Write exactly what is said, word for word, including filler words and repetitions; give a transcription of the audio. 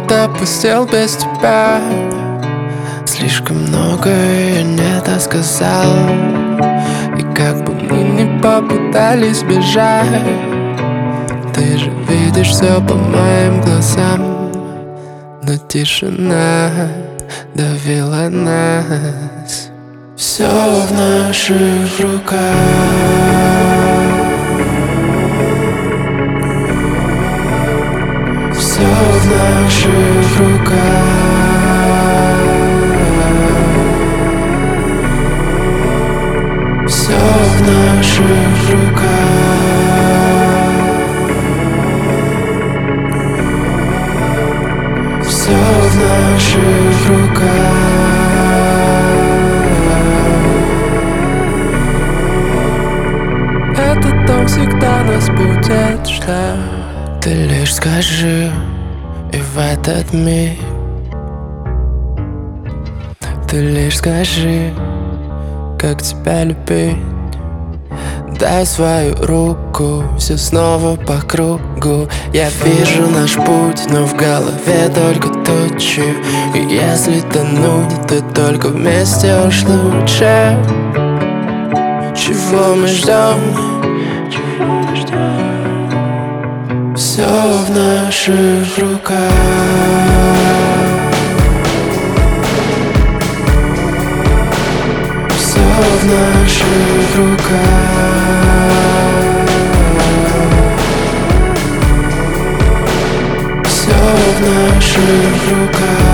допустил без тебя. Слишком многое я не досказал, и как бы мы ни попытались бежать, ты же видишь все по моим глазам. Но тишина давила нас. Все в наших руках. Все в наших руках. Все в наших руках. Все в наших руках. Этот дом всегда нас будет ждать. Ты лишь скажи, и в этот миг ты лишь скажи, как тебя любить. Дай свою руку, все снова по кругу. Я вижу наш путь, но в голове только тучи. И если тонуть, то только вместе уж лучше. Чего мы ждем? Все в наших руках. Все в наших руках. Все в наших руках.